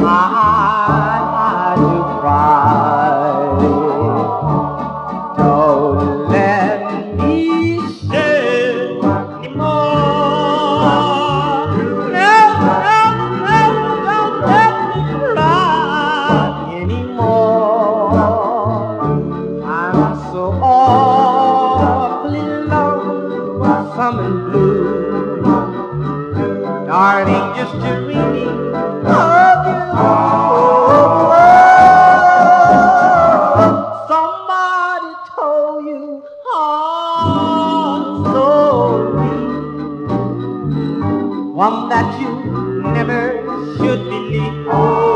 I do cry. Don't let me shed anymore. No, no, no, don't let me cry anymore. I'm so awfully lonesome and blue. Darling, just to dreaming of you. Somebody told you a story, one that you never should believe.